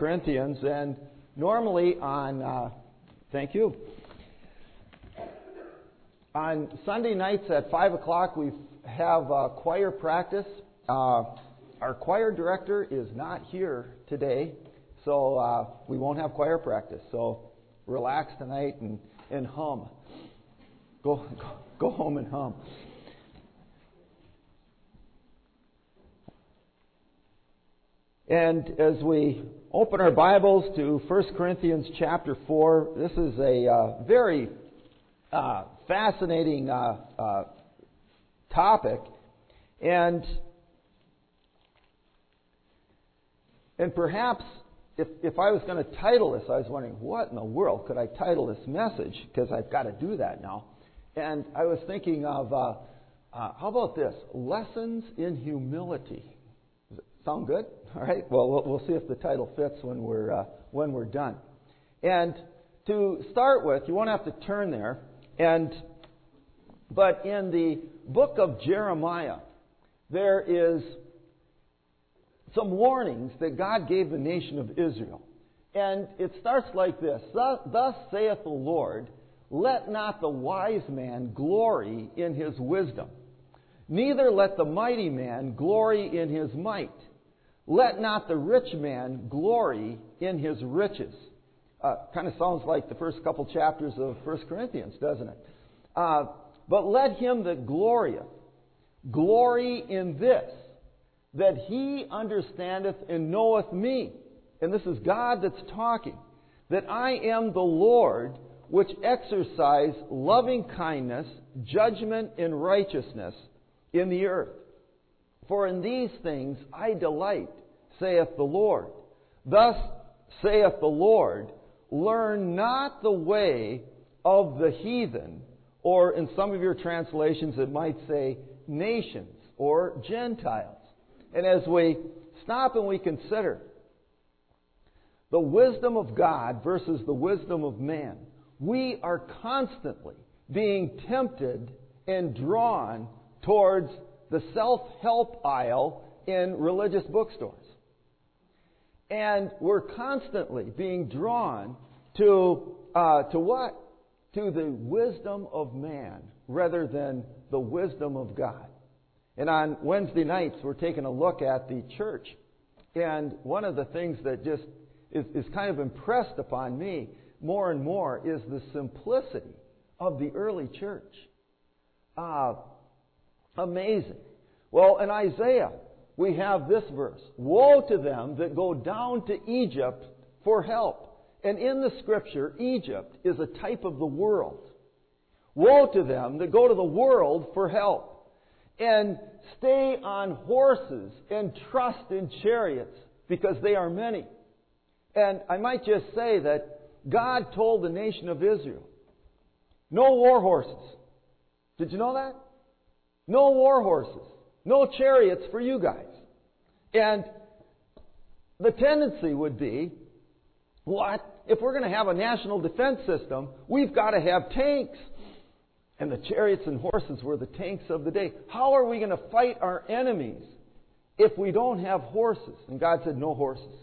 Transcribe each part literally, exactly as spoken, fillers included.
Corinthians, and normally on, uh, thank you, on Sunday nights at five o'clock we have uh, choir practice. Uh, our choir director is not here today, so uh, we won't have choir practice. So relax tonight and, and hum. Go, go, go home and hum. And as we open our Bibles to First Corinthians chapter four, this is a uh, very uh, fascinating uh, uh, topic. And and perhaps if, if I was going to title this, I was wondering, what in the world could I title this message? Because I've got to do that now. And I was thinking of, uh, uh, how about this? Lessons in Humility. Does it sound good? All right. Well, we'll, we'll see if the title fits when we're uh, when we're done. And to start with, you won't have to turn there. And but in the book of Jeremiah, there is some warnings that God gave the nation of Israel, and it starts like this: Thus, thus saith the Lord, let not the wise man glory in his wisdom, neither let the mighty man glory in his might. Let not the rich man glory in his riches. Uh, kind of sounds like the first couple chapters of First Corinthians, doesn't it? Uh, but let him that glorieth glory in this, that he understandeth and knoweth me. And this is God that's talking. That I am the Lord, which exercise loving kindness, judgment, and righteousness in the earth. For in these things I delight, saith the Lord. Thus saith the Lord, learn not the way of the heathen, or in some of your translations it might say nations or Gentiles. And as we stop and we consider the wisdom of God versus the wisdom of man, we are constantly being tempted and drawn towards the self-help aisle in religious bookstores. And we're constantly being drawn to, uh, to what? To the wisdom of man rather than the wisdom of God. And on Wednesday nights, we're taking a look at the church. And one of the things that just is, is kind of impressed upon me more and more is the simplicity of the early church. Uh, amazing. Well, in Isaiah, we have this verse. Woe to them that go down to Egypt for help. And in the Scripture, Egypt is a type of the world. Woe to them that go to the world for help, and stay on horses and trust in chariots, because they are many. And I might just say that God told the nation of Israel, no war horses. Did you know that? No war horses. No chariots for you guys. And the tendency would be, what? If we're going to have a national defense system, we've got to have tanks. And the chariots and horses were the tanks of the day. How are we going to fight our enemies if we don't have horses? And God said, no horses.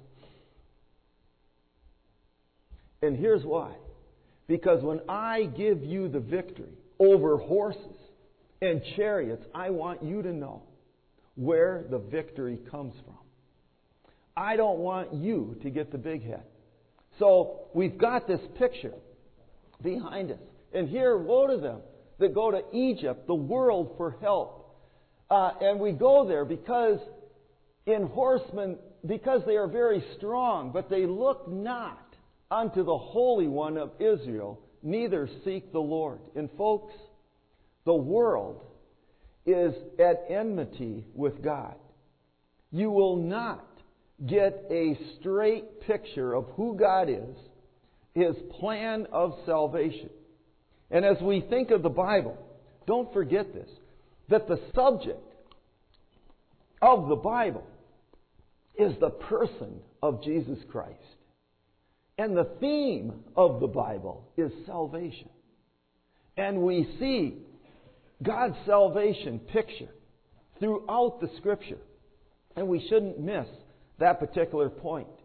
And here's why. Because when I give you the victory over horses and chariots, I want you to know where the victory comes from. I don't want you to get the big head. So we've got this picture behind us. And here, woe to them that go to Egypt, the world, for help. Uh, and we go there because in horsemen, because they are very strong, but they look not unto the Holy One of Israel, neither seek the Lord. And folks, the world is at enmity with God. You will not get a straight picture of who God is, His plan of salvation. And as we think of the Bible, don't forget this, that the subject of the Bible is the person of Jesus Christ. And the theme of the Bible is salvation. And we see God's salvation pictured throughout the Scripture. And we shouldn't miss that particular point.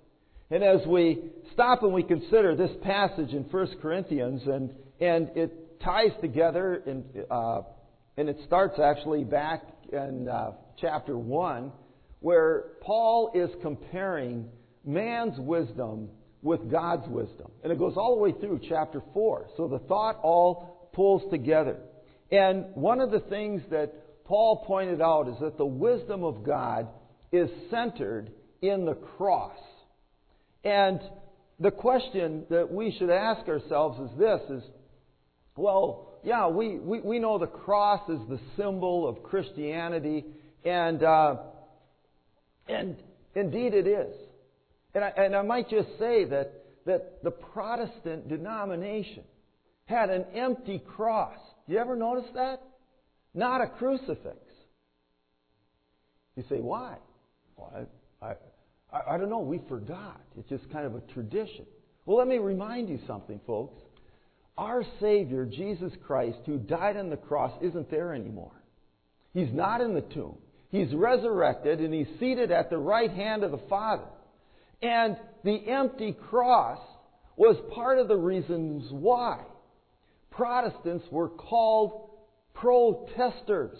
And as we stop and we consider this passage in First Corinthians, and and it ties together, in, uh, and it starts actually back in uh, chapter one, where Paul is comparing man's wisdom with God's wisdom. And it goes all the way through chapter four. So the thought all pulls together. And one of the things that Paul pointed out is that the wisdom of God is centered in the cross. And the question that we should ask ourselves is this, is, well, yeah, we, we, we know the cross is the symbol of Christianity, and uh, and indeed it is. And I, and I might just say that, that the Protestant denomination had an empty cross. You ever notice that? Not a crucifix. You say, why? Well, I, I, I don't know. We forgot. It's just kind of a tradition. Well, let me remind you something, folks. Our Savior, Jesus Christ, who died on the cross, isn't there anymore. He's not in the tomb. He's resurrected, and He's seated at the right hand of the Father. And the empty cross was part of the reasons why Protestants were called protesters.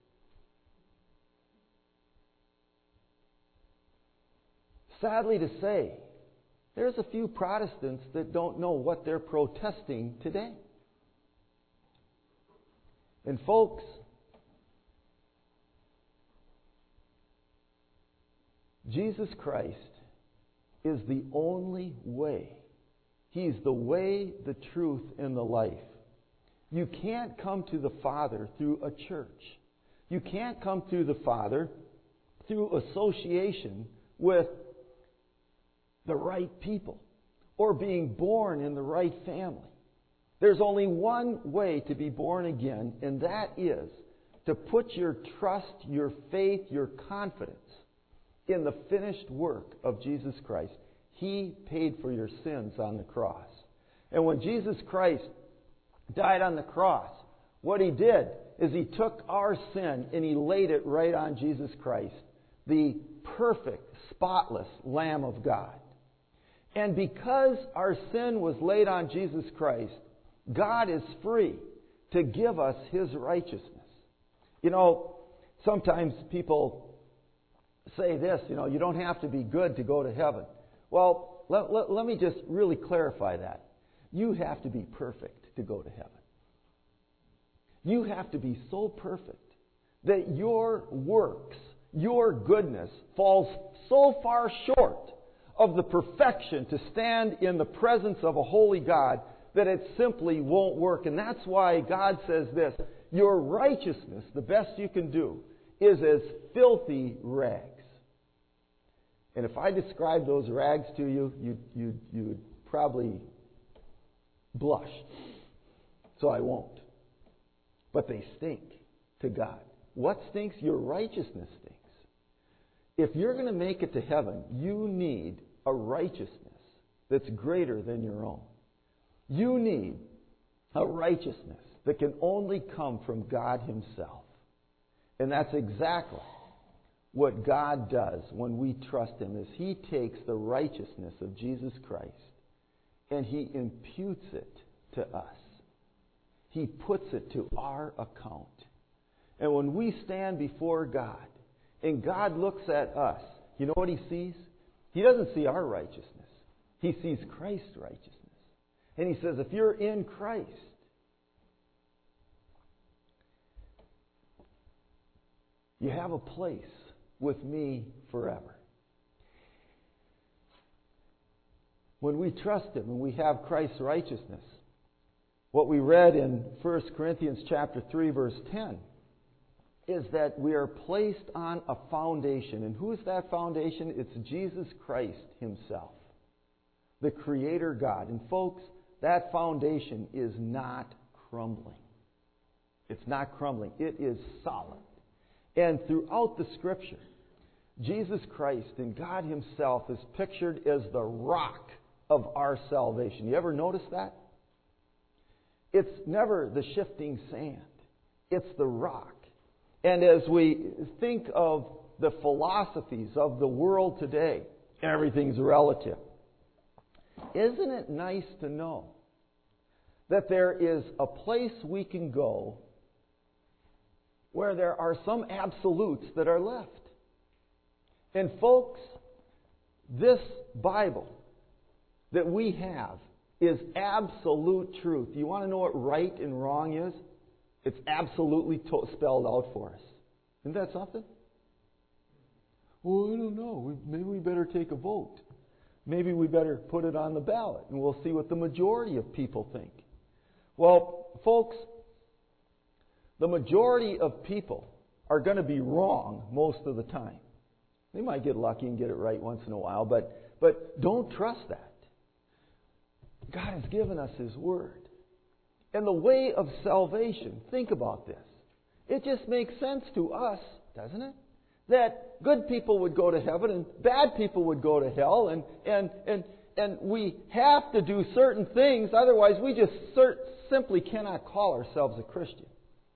Sadly to say, there's a few Protestants that don't know what they're protesting today. And folks, Jesus Christ is the only way. He's the way, the truth, and the life. You can't come to the Father through a church. You can't come to the Father through association with the right people or being born in the right family. There's only one way to be born again, and that is to put your trust, your faith, your confidence in the finished work of Jesus Christ. He paid for your sins on the cross. And when Jesus Christ died on the cross, what He did is He took our sin and He laid it right on Jesus Christ, the perfect, spotless Lamb of God. And because our sin was laid on Jesus Christ, God is free to give us His righteousness. You know, sometimes people say this, you know, you don't have to be good to go to heaven. Well, let, let, let me just really clarify that. You have to be perfect to go to heaven. You have to be so perfect that your works, your goodness falls so far short of the perfection to stand in the presence of a holy God that it simply won't work. And that's why God says this, your righteousness, the best you can do, is as filthy rags. And if I described those rags to you, you'd, you'd, you'd probably blush. So I won't. But they stink to God. What stinks? Your righteousness stinks. If you're going to make it to heaven, you need a righteousness that's greater than your own. You need a righteousness that can only come from God Himself. And that's exactly what God does when we trust Him, is He takes the righteousness of Jesus Christ and He imputes it to us. He puts it to our account. And when we stand before God and God looks at us, you know what He sees? He doesn't see our righteousness. He sees Christ's righteousness. And He says, if you're in Christ, you have a place with me forever. When we trust Him and we have Christ's righteousness, what we read in First Corinthians chapter three, verse ten, is that we are placed on a foundation. And who is that foundation? It's Jesus Christ Himself, the Creator God. And folks, that foundation is not crumbling. It's not crumbling. It is solid. And throughout the Scripture, Jesus Christ and God Himself is pictured as the rock of our salvation. You ever notice that? It's never the shifting sand. It's the rock. And as we think of the philosophies of the world today, everything's relative. Isn't it nice to know that there is a place we can go where there are some absolutes that are left? And folks, this Bible that we have is absolute truth. You want to know what right and wrong is? It's absolutely to- spelled out for us. Isn't that something? Well, I don't know. We, maybe we better take a vote. Maybe we better put it on the ballot, and we'll see what the majority of people think. Well, folks, the majority of people are going to be wrong most of the time. They might get lucky and get it right once in a while, but, but don't trust that. God has given us His Word. And the way of salvation, think about this. It just makes sense to us, doesn't it? That good people would go to heaven and bad people would go to hell, and and and, and we have to do certain things, otherwise we just cert- simply cannot call ourselves a Christian.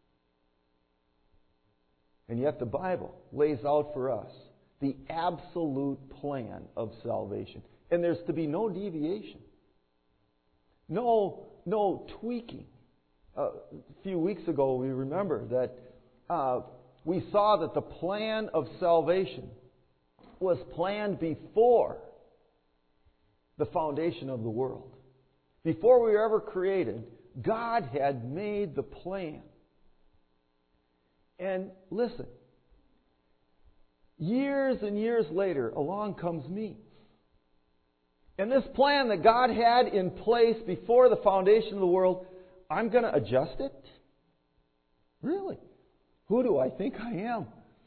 And yet the Bible lays out for us the absolute plan of salvation. And there's to be no deviation. No, no tweaking. Uh, a few weeks ago we remember that uh, we saw that the plan of salvation was planned before the foundation of the world. Before we were ever created, God had made the plan. And listen, years and years later, along comes me. And this plan that God had in place before the foundation of the world, I'm going to adjust it? Really? Who do I think I am?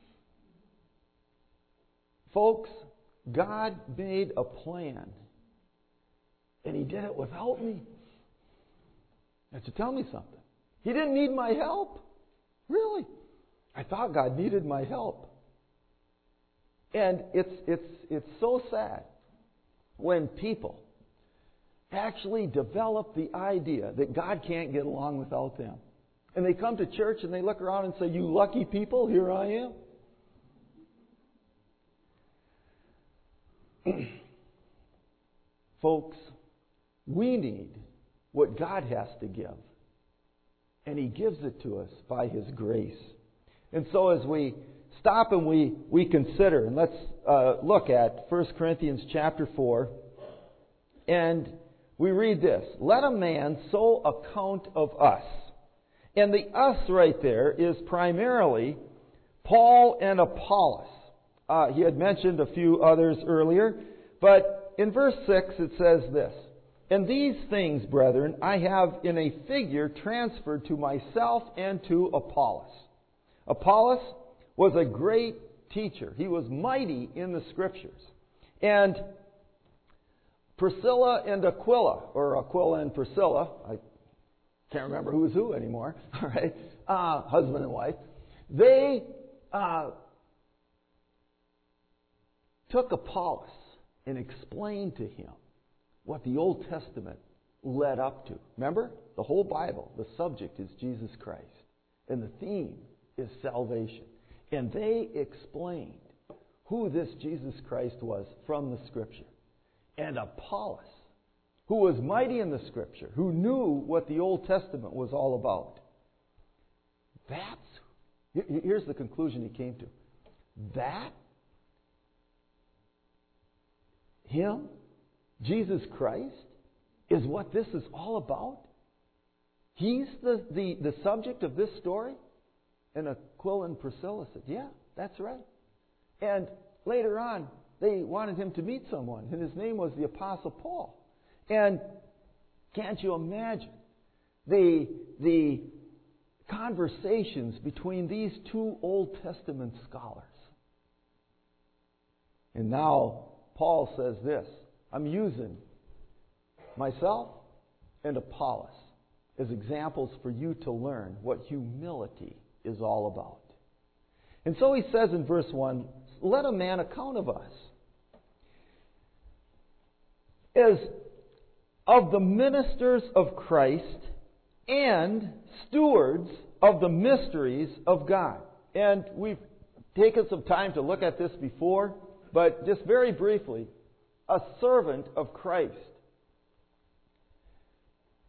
Folks, God made a plan. And He did it without me. That should tell me something. He didn't need my help. Really? I thought God needed my help. And it's it's it's so sad when people actually develop the idea that God can't get along without them. And they come to church and they look around and say, "You lucky people, here I am." Folks, we need what God has to give. And He gives it to us by His grace. And so as we stop and we, we consider, and let's uh, look at First Corinthians chapter four, and we read this: "Let a man so account of us." And the us right there is primarily Paul and Apollos. Uh, he had mentioned a few others earlier, but in verse six it says this: "And these things, brethren, I have in a figure transferred to myself and to Apollos." Apollos was a great teacher. He was mighty in the Scriptures. And Priscilla and Aquila, or Aquila and Priscilla, I can't remember who's who anymore, all right, uh, husband and wife, they uh, took Apollos and explained to him what the Old Testament led up to. Remember? The whole Bible, the subject is Jesus Christ. And the theme is salvation. And they explained who this Jesus Christ was from the Scripture. And Apollos, who was mighty in the Scripture, who knew what the Old Testament was all about. That's, here's the conclusion he came to. That, Him, Jesus Christ, is what this is all about? He's the, the, the subject of this story? And Aquila and Priscilla said, "Yeah, that's right." And later on, they wanted him to meet someone, and his name was the Apostle Paul. And can't you imagine the, the conversations between these two Old Testament scholars? And now Paul says this: "I'm using myself and Apollos as examples for you to learn what humility is all about." And so he says in verse one, "Let a man account of us as of the ministers of Christ and stewards of the mysteries of God." And we've taken some time to look at this before, but just very briefly, a servant of Christ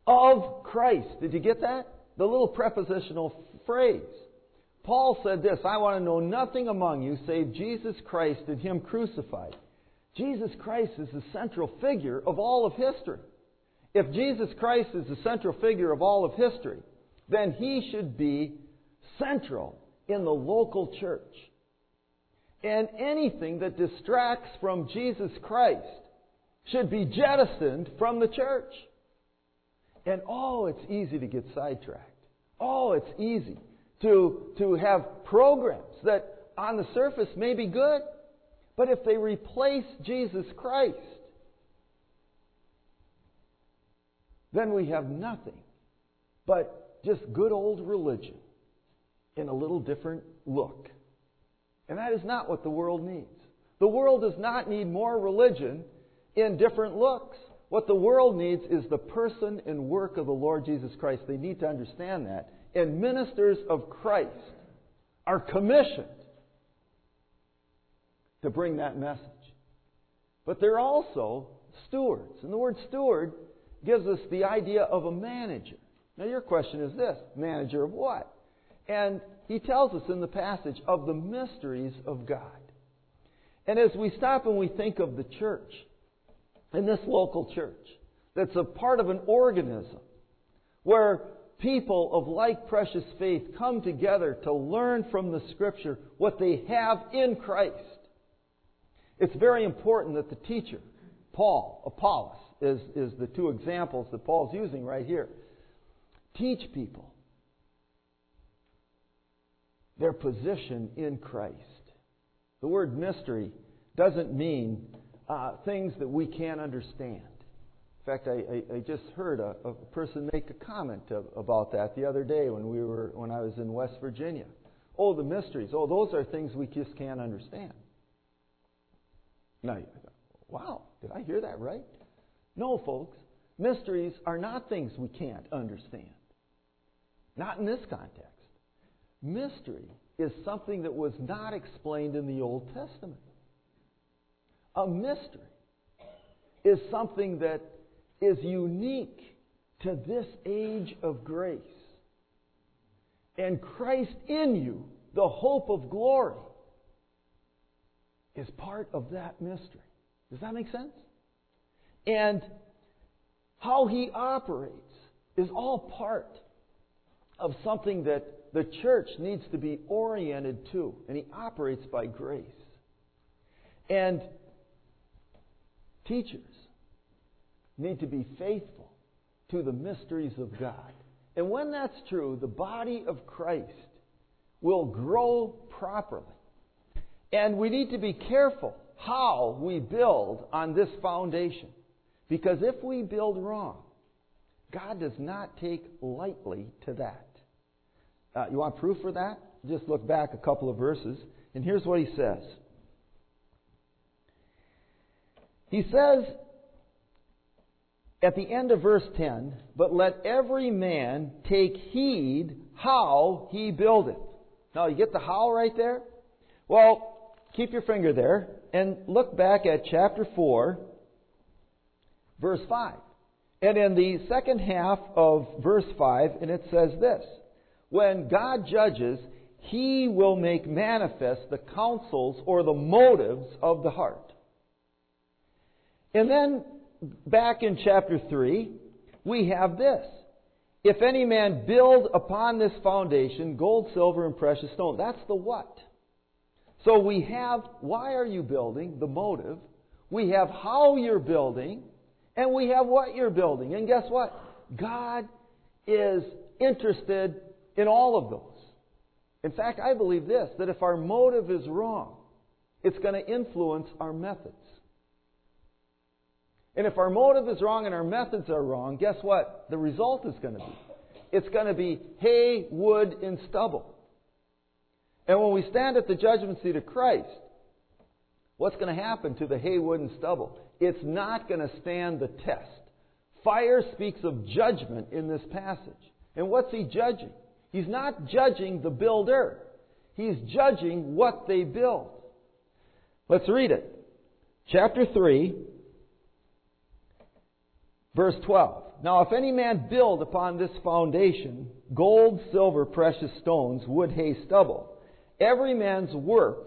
of Christ. Did you get that? The little prepositional phrase. Paul said this, I want to know nothing among you save Jesus Christ and Him crucified. Jesus Christ is the central figure of all of history. If Jesus Christ is the central figure of all of history, then He should be central in the local church. And anything that distracts from Jesus Christ should be jettisoned from the church. And oh, it's easy to get sidetracked. Oh, it's easy to, to have programs that on the surface may be good, but if they replace Jesus Christ, then we have nothing but just good old religion in a little different look. And that is not what the world needs. The world does not need more religion in different looks. What the world needs is the person and work of the Lord Jesus Christ. They need to understand that. And ministers of Christ are commissioned to bring that message. But they're also stewards. And the word steward gives us the idea of a manager. Now your question is this, manager of what? And he tells us in the passage of the mysteries of God. And as we stop and we think of the church, in this local church, that's a part of an organism where people of like precious faith come together to learn from the Scripture what they have in Christ. It's very important that the teacher, Paul, Apollos, is, is the two examples that Paul's using right here, teach people their position in Christ. The word mystery doesn't mean uh, things that we can't understand. In fact, I, I, I just heard a, a person make a comment of, about that the other day when we were when I was in West Virginia. Oh, the mysteries. Oh, those are things we just can't understand. Now, wow, did I hear that right? No, folks. Mysteries are not things we can't understand. Not in this context. Mystery is something that was not explained in the Old Testament. A mystery is something that is unique to this age of grace. And Christ in you, the hope of glory, is part of that mystery. Does that make sense? And how He operates is all part of something that the church needs to be oriented to. And He operates by grace. And teachers need to be faithful to the mysteries of God. And when that's true, the body of Christ will grow properly. And we need to be careful how we build on this foundation. Because if we build wrong, God does not take lightly to that. Uh, you want proof for that? Just look back a couple of verses. And here's what He says. He says at the end of verse ten, but let every man take heed how he buildeth. Now, you get the how right there? Well, keep your finger there and look back at chapter four, verse five. And in the second half of verse five, and it says this, when God judges, He will make manifest the counsels or the motives of the heart. And then back in chapter three, we have this. If any man build upon this foundation gold, silver, and precious stone. That's the what. So we have why are you building, the motive. We have how you're building. And we have what you're building. And guess what? God is interested in all of those. In fact, I believe this, that if our motive is wrong, it's going to influence our methods. And if our motive is wrong and our methods are wrong, guess what? The result is going to be. It's going to be hay, wood, and stubble. And when we stand at the judgment seat of Christ, what's going to happen to the hay, wood, and stubble? It's not going to stand the test. Fire speaks of judgment in this passage. And what's He judging? He's not judging the builder. He's judging what they build. Let's read it. Chapter three. Verse twelve. Now if any man build upon this foundation gold, silver, precious stones, wood, hay, stubble, every man's work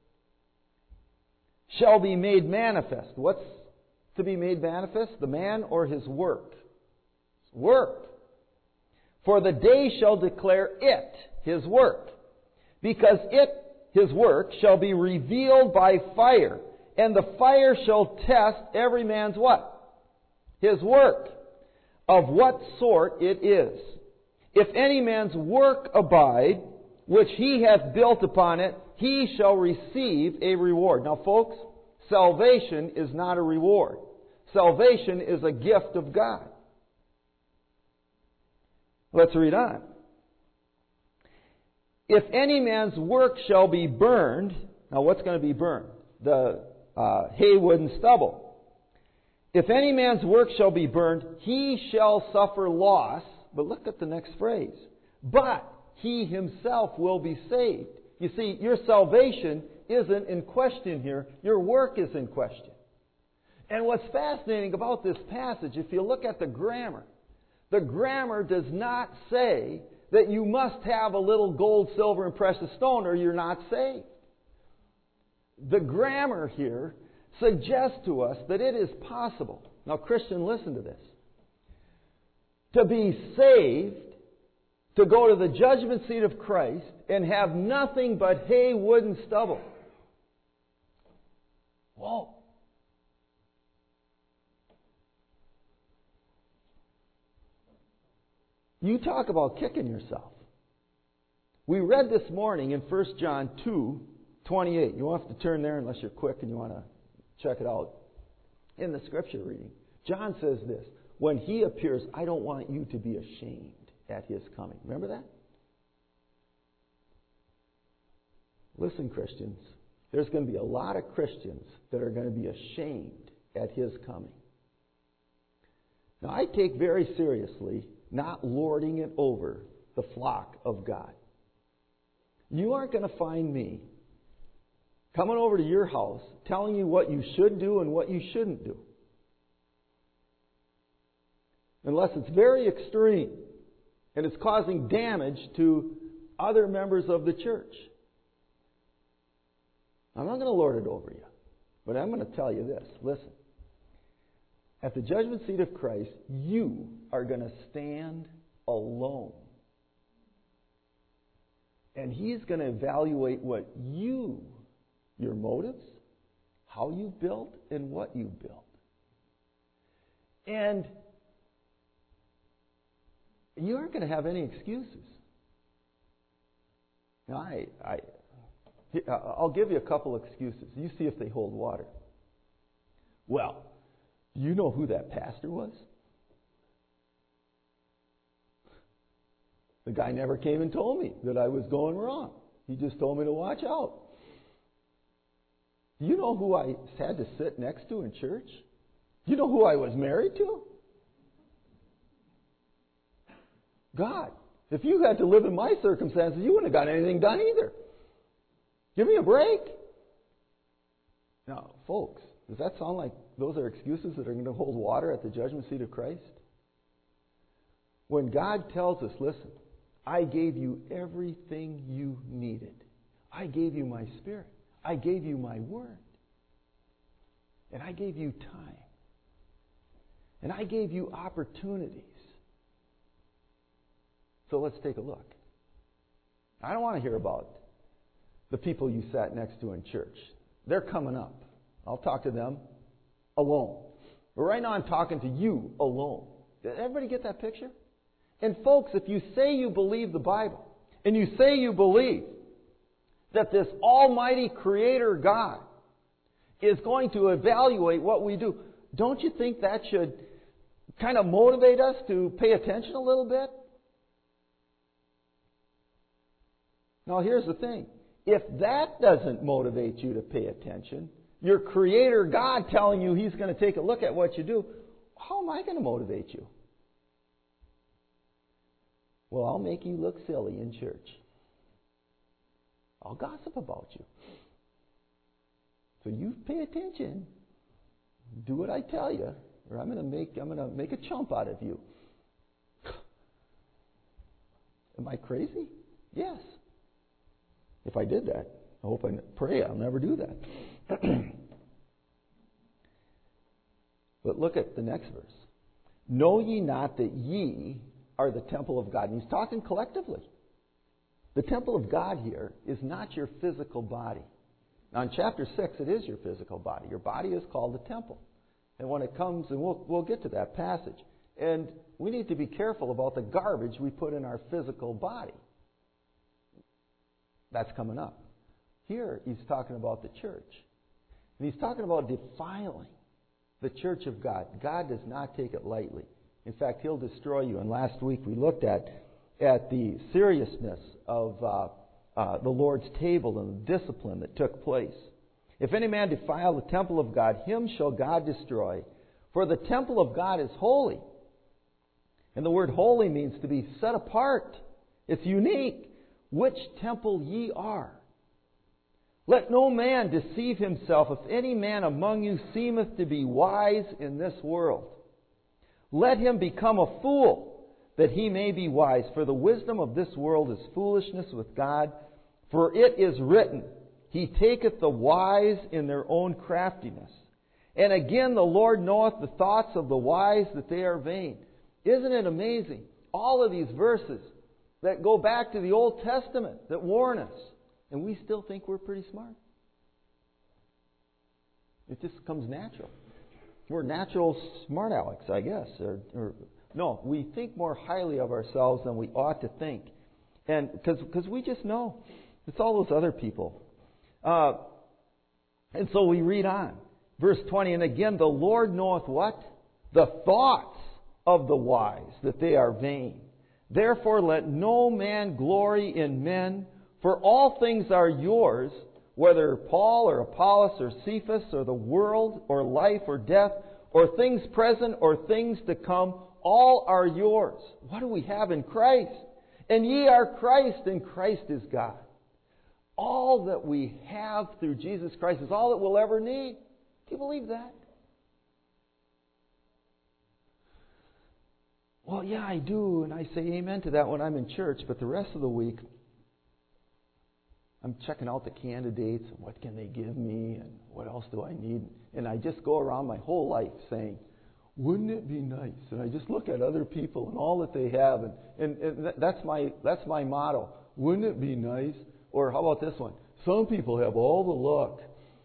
shall be made manifest. What's to be made manifest? The man or his work? Work. For the day shall declare it, his work. Because it, his work, shall be revealed by fire. And the fire shall test every man's what? His work, of what sort it is. If any man's work abide, which he hath built upon it, he shall receive a reward. Now folks, salvation is not a reward. Salvation is a gift of God. Let's read on. If any man's work shall be burned, now what's going to be burned? The uh, hay, wood, and stubble. If any man's work shall be burned, he shall suffer loss. But look at the next phrase. But he himself will be saved. You see, your salvation isn't in question here. Your work is in question. And what's fascinating about this passage, if you look at the grammar, the grammar does not say that you must have a little gold, silver, and precious stone or you're not saved. The grammar here suggests to us that it is possible. Now, Christian, listen to this. To be saved, to go to the judgment seat of Christ, and have nothing but hay, wood, and stubble. Whoa. You talk about kicking yourself. We read this morning in First John two twenty-eight. You won't have to turn there unless you're quick and you want to check it out. In the scripture reading, John says this, when he appears, I don't want you to be ashamed at his coming. Remember that? Listen, Christians, there's going to be a lot of Christians that are going to be ashamed at his coming. Now, I take very seriously not lording it over the flock of God. You aren't going to find me coming over to your house telling you what you should do and what you shouldn't do. Unless it's very extreme and it's causing damage to other members of the church. I'm not going to lord it over you, but I'm going to tell you this. Listen. At the judgment seat of Christ, you are going to stand alone. And He's going to evaluate what you, your motives, how you built, and what you built. And you aren't going to have any excuses. Now, I, I, I'll give you a couple excuses. You see if they hold water. Well, you know who that pastor was? The guy never came and told me that I was going wrong. He just told me to watch out. Do you know who I had to sit next to in church? Do you know who I was married to? God. If you had to live in my circumstances, you wouldn't have got anything done either. Give me a break. Now, folks, does that sound like those are excuses that are going to hold water at the judgment seat of Christ? When God tells us, listen, I gave you everything you needed. I gave you my Spirit. I gave you my Word. And I gave you time. And I gave you opportunities. So let's take a look. I don't want to hear about the people you sat next to in church. They're coming up. I'll talk to them alone. But right now I'm talking to you alone. Did everybody get that picture? And folks, if you say you believe the Bible, and you say you believe that this almighty Creator God is going to evaluate what we do, don't you think that should kind of motivate us to pay attention a little bit? Now here's the thing. If that doesn't motivate you to pay attention, your Creator God telling you He's going to take a look at what you do, how am I going to motivate you? Well, I'll make you look silly in church. I'll gossip about you. So you pay attention. Do what I tell you, or I'm going to make I'm going to make a chump out of you. Am I crazy? Yes. If I did that, I hope I pray I'll never do that. But look at the next verse. Know ye not that ye are the temple of God? And he's talking collectively. The temple of God here is not your physical body. Now in chapter six, it is your physical body. Your body is called the temple. And when it comes, and we'll, we'll get to that passage, and we need to be careful about the garbage we put in our physical body. That's coming up. Here he's talking about the church. And he's talking about defiling the church of God. God does not take it lightly. In fact, He'll destroy you. And last week we looked at, at the seriousness of uh, uh, the Lord's table and the discipline that took place. If any man defile the temple of God, him shall God destroy. For the temple of God is holy. And the word holy means to be set apart. It's unique. Which temple ye are. Let no man deceive himself. If any man among you seemeth to be wise in this world, let him become a fool, that he may be wise. For the wisdom of this world is foolishness with God. For it is written, He taketh the wise in their own craftiness. And again, the Lord knoweth the thoughts of the wise, that they are vain. Isn't it amazing? All of these verses that go back to the Old Testament that warn us. And we still think we're pretty smart. It just comes natural. We're natural smart alecks, I guess. Or, or no, we think more highly of ourselves than we ought to think. And because we just know. It's all those other people. Uh, and so we read on. Verse twenty, and again, the Lord knoweth what? The thoughts of the wise, that they are vain. Therefore let no man glory in men, for all things are yours, whether Paul or Apollos or Cephas or the world or life or death or things present or things to come, all are yours. What do we have in Christ? And ye are Christ, and Christ is God. All that we have through Jesus Christ is all that we'll ever need. Do you believe that? Well, yeah, I do, and I say amen to that when I'm in church, but the rest of the week, I'm checking out the candidates, and what can they give me, and what else do I need? And I just go around my whole life saying, wouldn't it be nice? And I just look at other people and all that they have, and, and, and that's my that's my motto. Wouldn't it be nice? Or how about this one? Some people have all the luck.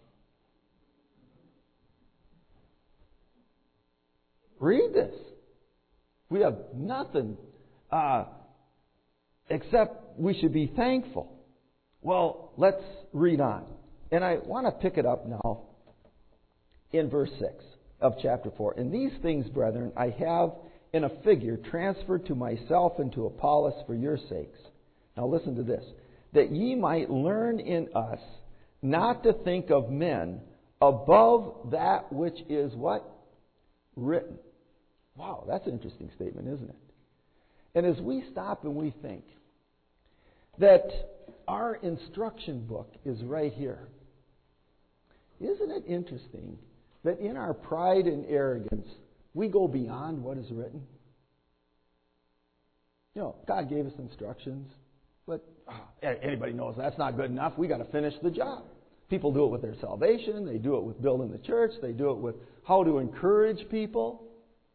Read this. We have nothing uh, except we should be thankful. Well, let's read on. And I want to pick it up now in verse six of chapter four. And these things, brethren, I have in a figure transferred to myself and to Apollos for your sakes. Now listen to this. That ye might learn in us not to think of men above that which is what? Written. Wow, that's an interesting statement, isn't it? And as we stop and we think that our instruction book is right here, isn't it interesting that in our pride and arrogance, we go beyond what is written? You know, God gave us instructions, but oh, anybody knows that's not good enough. We got to finish the job. People do it with their salvation. They do it with building the church. They do it with how to encourage people.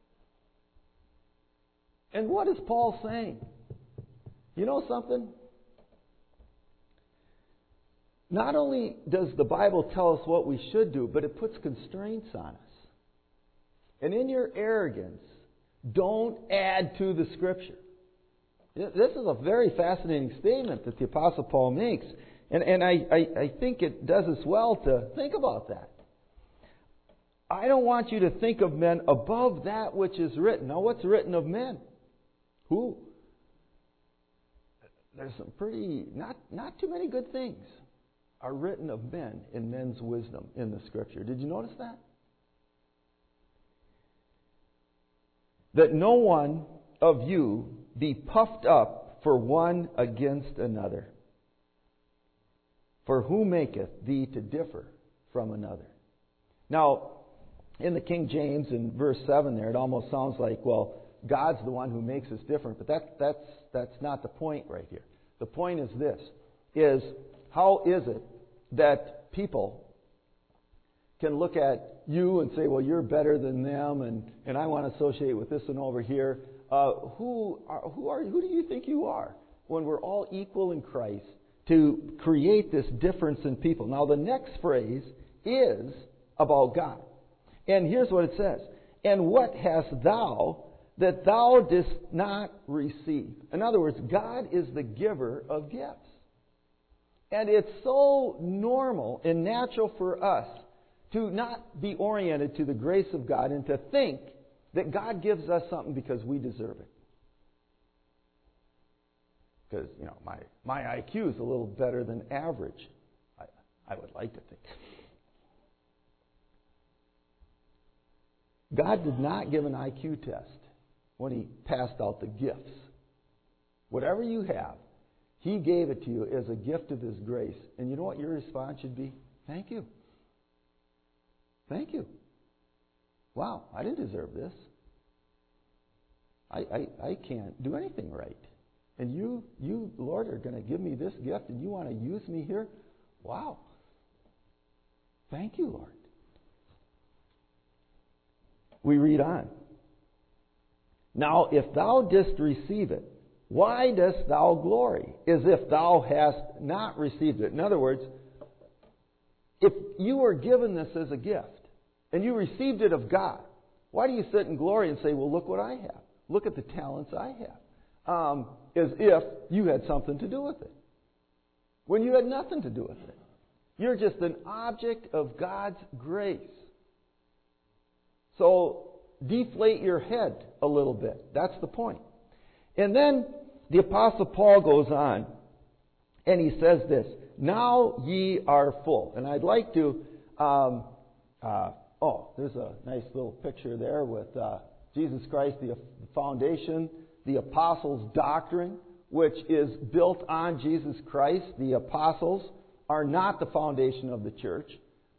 And what is Paul saying? You know something? Not only does the Bible tell us what we should do, but it puts constraints on us. And in your arrogance, don't add to the Scripture. This is a very fascinating statement that the Apostle Paul makes. And, and I, I, I think it does us well to think about that. I don't want you to think of men above that which is written. Now, what's written of men? Who? There's some pretty, not, not too many good things are written of men in men's wisdom in the Scripture. Did you notice that? That no one of you be puffed up for one against another. For who maketh thee to differ from another? Now, in the King James, in verse seven there, it almost sounds like, well, God's the one who makes us different. But that, that's, that's not the point right here. The point is this, is how is it that people can look at you and say, well, you're better than them, and, and I want to associate with this one over here. Uh, who are, who are who do you think you are when we're all equal in Christ to create this difference in people? Now, the next phrase is about God. And here's what it says. And what hast thou that thou didst not receive? In other words, God is the giver of gifts. And it's so normal and natural for us to not be oriented to the grace of God and to think that God gives us something because we deserve it. Because, you know, my, my I Q is a little better than average. I, I would like to think. God did not give an I Q test when He passed out the gifts. Whatever you have, He gave it to you as a gift of His grace. And you know what your response should be? Thank you. Thank you. Wow, I didn't deserve this. I, I, I can't do anything right. And you, you, Lord, are going to give me this gift and you want to use me here? Wow. Thank you, Lord. We read on. Now, if thou didst receive it, why dost thou glory, as if thou hast not received it? In other words, if you were given this as a gift, and you received it of God, why do you sit in glory and say, well, look what I have. Look at the talents I have. Um, as if you had something to do with it. When you had nothing to do with it. You're just an object of God's grace. So, deflate your head a little bit. That's the point. And then the Apostle Paul goes on, and he says this, now ye are full. And I'd like to... Um, uh, Oh, there's a nice little picture there with uh, Jesus Christ, the foundation, the apostles' doctrine, which is built on Jesus Christ. The apostles are not the foundation of the church,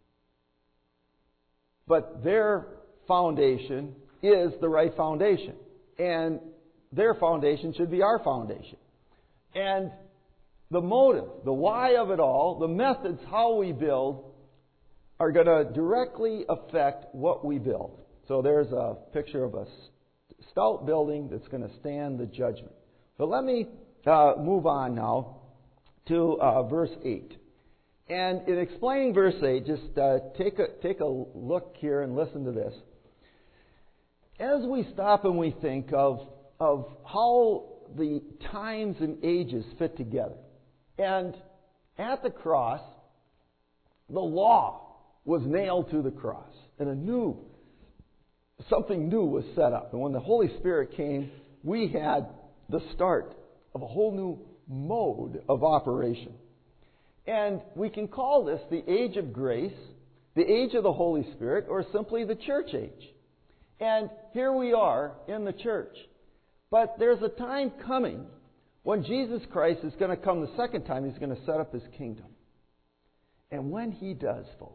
but their foundation is the right foundation. And their foundation should be our foundation. And the motive, the why of it all, the methods, how we build, are going to directly affect what we build. So there's a picture of a stout building that's going to stand the judgment. But let me uh, move on now to uh, verse eight. And in explaining verse eight, just uh, take a take a look here and listen to this. As we stop and we think of of how the times and ages fit together, and at the cross, the law was nailed to the cross, and a new, something new was set up. And when the Holy Spirit came, we had the start of a whole new mode of operation. And we can call this the age of grace, the age of the Holy Spirit, or simply the church age. And here we are in the church. But there's a time coming when Jesus Christ is going to come the second time. He's going to set up His kingdom. And when He does, folks,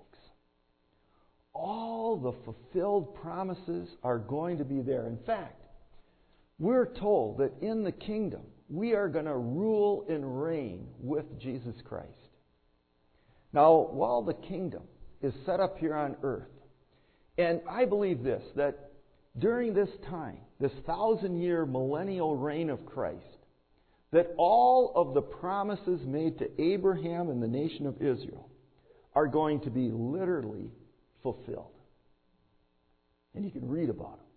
all the fulfilled promises are going to be there. In fact, we're told that in the kingdom, we are going to rule and reign with Jesus Christ. Now, while the kingdom is set up here on earth, and I believe this, that during this time, this thousand-year millennial reign of Christ, that all of the promises made to Abraham and the nation of Israel are going to be literally fulfilled. And you can read about them.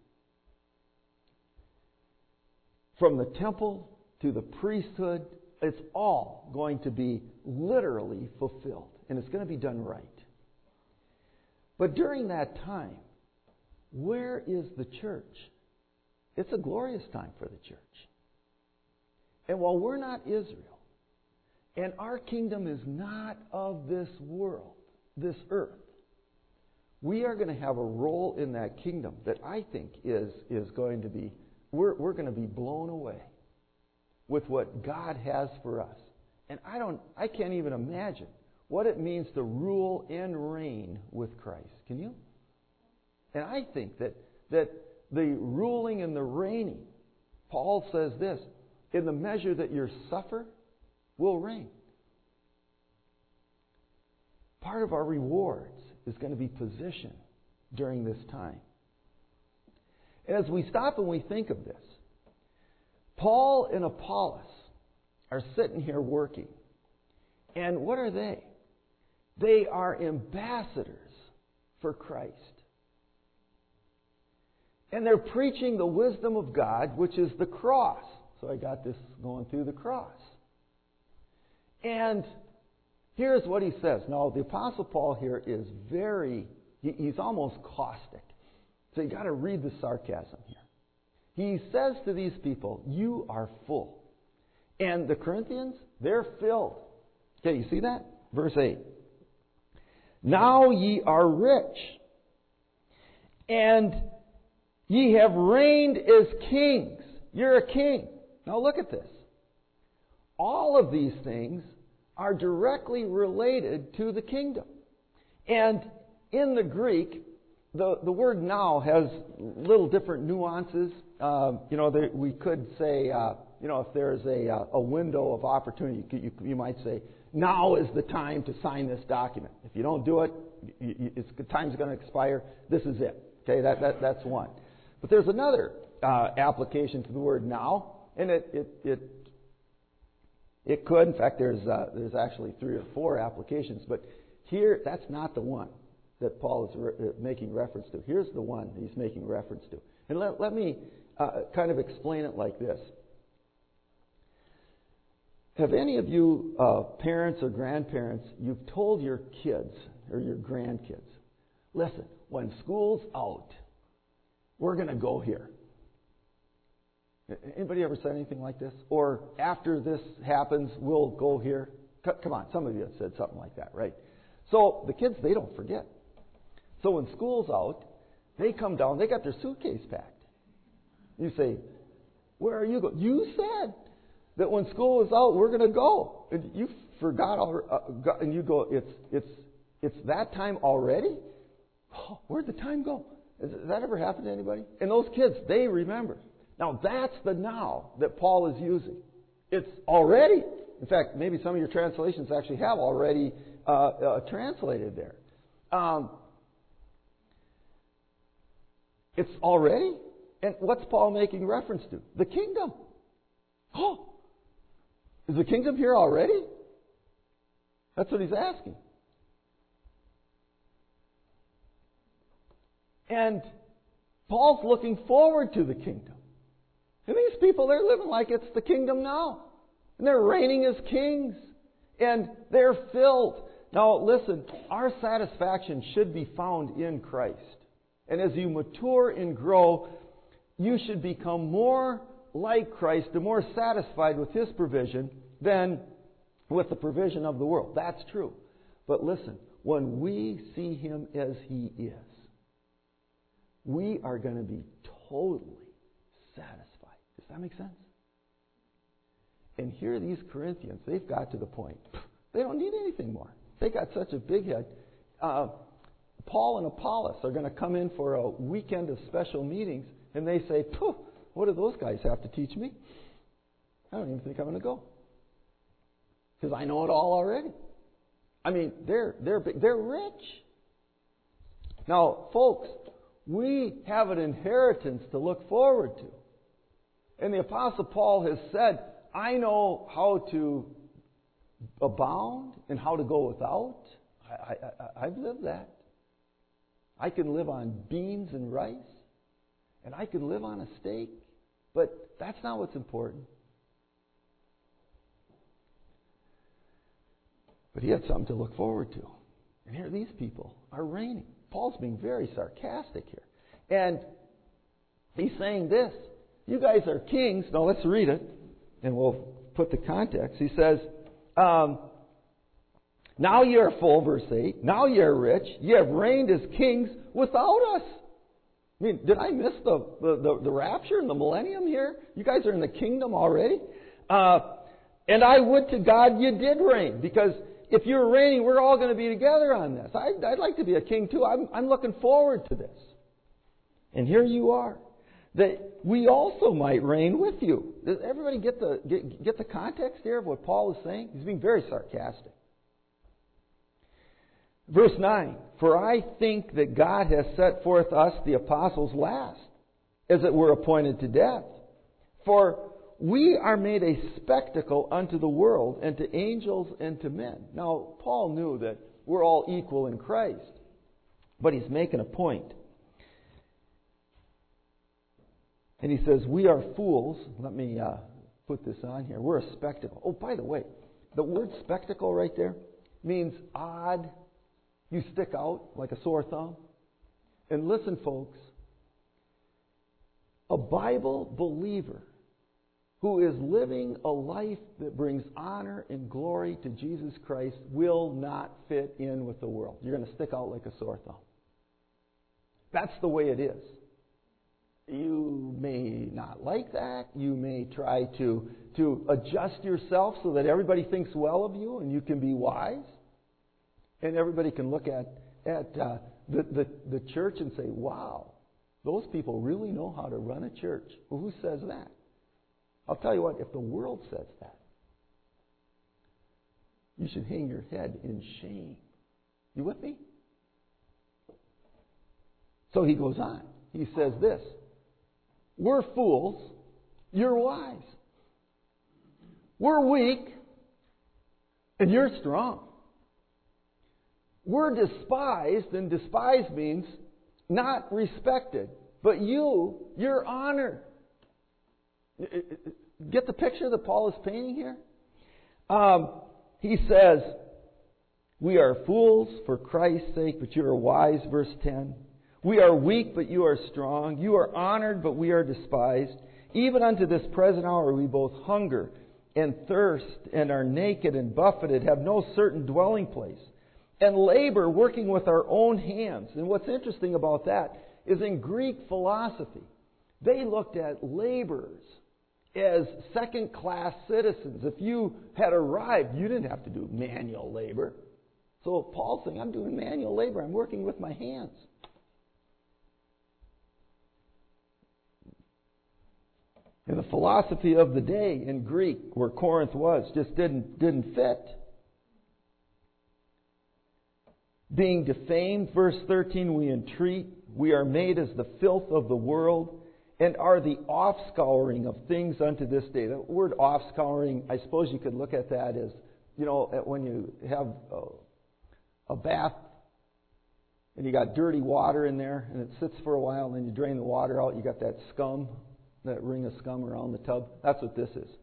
From the temple to the priesthood, it's all going to be literally fulfilled. And it's going to be done right. But during that time, where is the church? It's a glorious time for the church. And while we're not Israel, and our kingdom is not of this world, this earth, we are going to have a role in that kingdom that I think is, is going to be, we're, we're going to be blown away with what God has for us. And I don't, I can't even imagine what it means to rule and reign with Christ. Can you? And I think that, that the ruling and the reigning, Paul says this, in the measure that you suffer, will reign. Part of our rewards is going to be position during this time. As we stop and we think of this, Paul and Apollos are sitting here working. And what are they? They are ambassadors for Christ. And they're preaching the wisdom of God, which is the cross. So I got this going through the cross. And here's what he says. Now, the Apostle Paul here is very, he, he's almost caustic. So you got to read the sarcasm here. He says to these people, you are full. And the Corinthians, they're filled. Okay, you see that? Verse eight. Now ye are rich, and ye have reigned as kings. You're a king. Now look at this. All of these things are directly related to the kingdom. And in the Greek, the, the word now has little different nuances. Uh, you know, there, we could say, uh, you know, if there's a, a window of opportunity, you, you, you might say, now is the time to sign this document. If you don't do it, you, you, it's, the time's going to expire. This is it. Okay, that, that that's one. But there's another uh, application to the word now, and it it it, it could. In fact, there's uh, there's actually three or four applications. But here, that's not the one that Paul is re- making reference to. Here's the one he's making reference to. And let, let me uh, kind of explain it like this. Have any of you uh, parents or grandparents, you've told your kids or your grandkids, listen, when school's out, we're going to go here. Anybody ever said anything like this? Or after this happens, we'll go here? Come on, some of you have said something like that, right? So the kids, they don't forget. So when school's out, they come down, they got their suitcase packed. You say, where are you going? You said that when school is out, we're going to go. And you forgot, uh, and you go, it's it's it's that time already? Oh, where'd the time go? Has that ever happened to anybody? And those kids, they remember. Now, that's the now that Paul is using. It's already. In fact, maybe some of your translations actually have already uh, uh, translated there. Um, it's already. And what's Paul making reference to? The kingdom. Oh, is the kingdom here already? That's what he's asking. And Paul's looking forward to the kingdom. And these people, they're living like it's the kingdom now. And they're reigning as kings. And they're filled. Now, listen, our satisfaction should be found in Christ. And as you mature and grow, you should become more like Christ and more satisfied with His provision than with the provision of the world. That's true. But listen, when we see Him as He is, we are going to be totally satisfied. Does that make sense? And here these Corinthians, they've got to the point, they don't need anything more. They got such a big head. Uh, Paul and Apollos are going to come in for a weekend of special meetings, and they say, Pooh, what do those guys have to teach me? I don't even think I'm going to go. Because I know it all already. I mean, they're they're big, they're rich. Now, folks, we have an inheritance to look forward to. And the Apostle Paul has said, I know how to abound and how to go without. I, I, I've lived that. I can live on beans and rice, and I can live on a steak, but that's not what's important. But he had something to look forward to. And here these people are reigning. Paul's being very sarcastic here. And he's saying this. You guys are kings. Now let's read it, and we'll put the context. He says, um, now you are full, verse eight. Now you are rich. You have reigned as kings without us. I mean, did I miss the, the, the, the rapture and the millennium here? You guys are in the kingdom already? Uh, and I would to God you did reign, because if you were reigning, we're all going to be together on this. I'd, I'd like to be a king too. I'm, I'm looking forward to this. And here you are, that we also might reign with you. Does everybody get the get, get the context here of what Paul is saying? He's being very sarcastic. Verse nine, for I think that God has set forth us, the apostles, last, as it were appointed to death. For we are made a spectacle unto the world, and to angels, and to men. Now, Paul knew that we're all equal in Christ, but he's making a point. And he says, we are fools. Let me uh, put this on here. We're a spectacle. Oh, by the way, the word spectacle right there means odd. You stick out like a sore thumb. And listen, folks, a Bible believer who is living a life that brings honor and glory to Jesus Christ will not fit in with the world. You're going to stick out like a sore thumb. That's the way it is. You may not like that. You may try to, to adjust yourself so that everybody thinks well of you and you can be wise. And everybody can look at, at uh, the, the, the church and say, wow, those people really know how to run a church. Well, who says that? I'll tell you what, if the world says that, you should hang your head in shame. You with me? So he goes on. He says this, we're fools, you're wise. We're weak, and you're strong. We're despised, and despised means not respected. But you, you're honored. Get the picture that Paul is painting here? Um, he says, we are fools for Christ's sake, but you are wise, verse ten. We are weak, but you are strong. You are honored, but we are despised. Even unto this present hour we both hunger and thirst and are naked and buffeted, have no certain dwelling place, and labor working with our own hands. And what's interesting about that is in Greek philosophy, they looked at laborers as second-class citizens. If you had arrived, you didn't have to do manual labor. So Paul's saying, I'm doing manual labor. I'm working with my hands. And the philosophy of the day in Greek, where Corinth was, just didn't, didn't fit. Being defamed, verse thirteen, we entreat, we are made as the filth of the world, and are the offscouring of things unto this day. The word offscouring, I suppose you could look at that as, you know, when you have a, a bath and you got dirty water in there and it sits for a while and then you drain the water out, you got that scum, that ring of scum around the tub. That's what this is.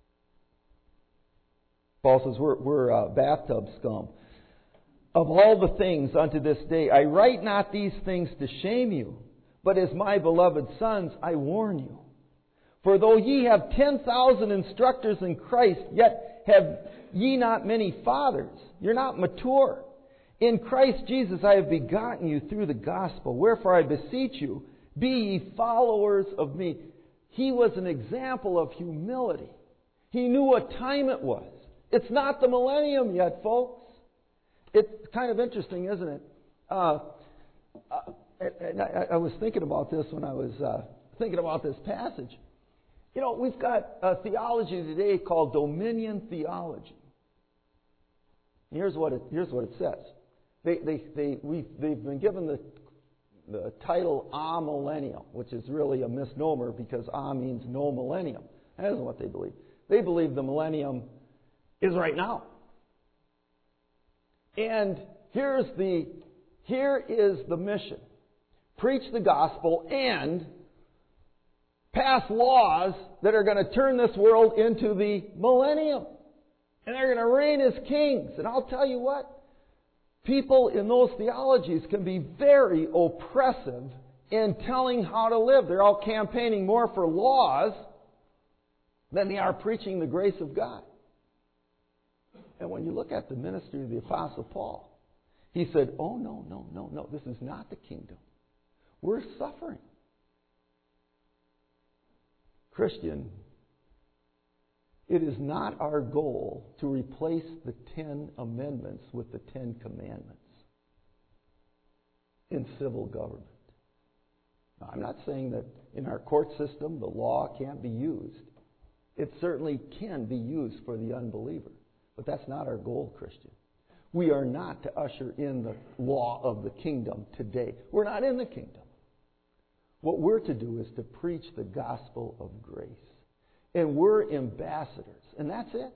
Paul says we're, we're uh, bathtub scum. Of all the things unto this day, I write not these things to shame you, but as my beloved sons, I warn you. For though ye have ten thousand instructors in Christ, yet have ye not many fathers. You're not mature. In Christ Jesus I have begotten you through the gospel. Wherefore I beseech you, be ye followers of me. He was an example of humility. He knew what time it was. It's not the millennium yet, folks. It's kind of interesting, isn't it? Uh, uh, and I, I was thinking about this when I was uh, thinking about this passage. You know, we've got a theology today called dominion theology. Here's what it, here's what it says. They, they, they, we, they've been given the, the title amillennial, which is really a misnomer because a means no millennium. That isn't what they believe. They believe the millennium is right now. And here's the, here is the mission. Preach the gospel and pass laws that are going to turn this world into the millennium. And they're going to reign as kings. And I'll tell you what, people in those theologies can be very oppressive in telling how to live. They're all campaigning more for laws than they are preaching the grace of God. And when you look at the ministry of the Apostle Paul, he said, oh, no, no, no, no, this is not the kingdom. We're suffering. Christian, it is not our goal to replace the Ten Amendments with the Ten Commandments in civil government. Now, I'm not saying that in our court system the law can't be used. It certainly can be used for the unbeliever. But that's not our goal, Christian. We are not to usher in the law of the kingdom today. We're not in the kingdom. What we're to do is to preach the gospel of grace. And we're ambassadors. And that's it.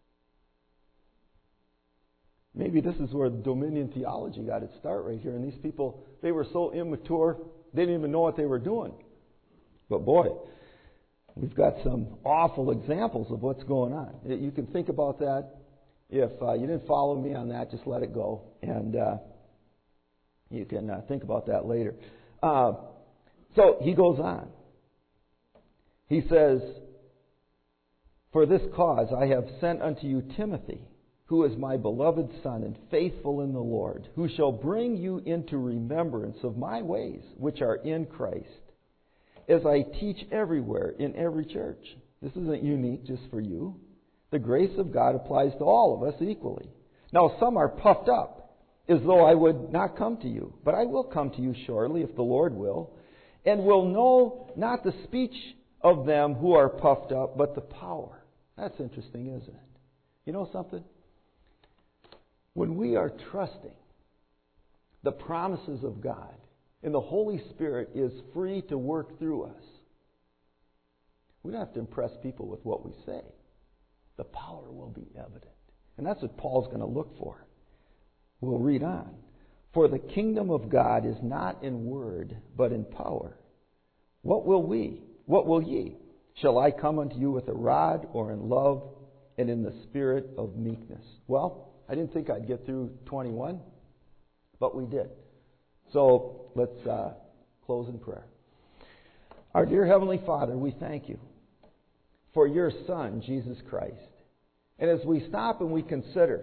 Maybe this is where the Dominion theology got its start right here. And these people, they were so immature, they didn't even know what they were doing. But boy, we've got some awful examples of what's going on. You can think about that. If uh, you didn't follow me on that, just let it go. And uh, you can uh, think about that later. Uh, so he goes on. He says, "For this cause I have sent unto you Timothy, who is my beloved son and faithful in the Lord, who shall bring you into remembrance of my ways, which are in Christ, as I teach everywhere in every church." This isn't unique just for you. The grace of God applies to all of us equally. Now, some are puffed up, as though I would not come to you. But I will come to you shortly, if the Lord will, and will know not the speech of them who are puffed up, but the power. That's interesting, isn't it? You know something? When we are trusting the promises of God, and the Holy Spirit is free to work through us, we don't have to impress people with what we say. The power will be evident. And that's what Paul's going to look for. We'll read on. "For the kingdom of God is not in word, but in power. What will we? What will ye? Shall I come unto you with a rod, or in love, and in the spirit of meekness?" Well, I didn't think I'd get through twenty-one, but we did. So let's uh, close in prayer. Our dear Heavenly Father, we thank you for your Son, Jesus Christ. And as we stop and we consider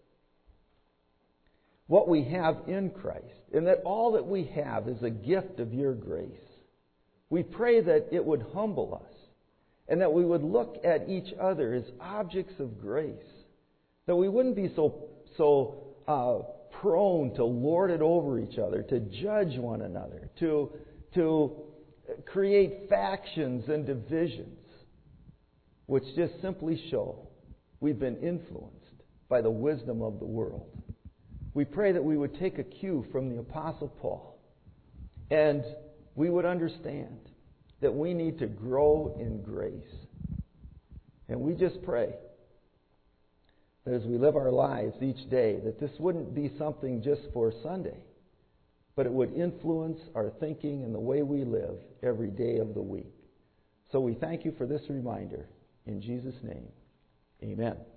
what we have in Christ, and that all that we have is a gift of your grace, we pray that it would humble us, and that we would look at each other as objects of grace, that we wouldn't be so so uh, prone to lord it over each other, to judge one another, to to create factions and divisions, which just simply show we've been influenced by the wisdom of the world. We pray that we would take a cue from the Apostle Paul, and we would understand that we need to grow in grace. And we just pray that as we live our lives each day, that this wouldn't be something just for Sunday, but it would influence our thinking and the way we live every day of the week. So we thank you for this reminder. In Jesus' name, amen.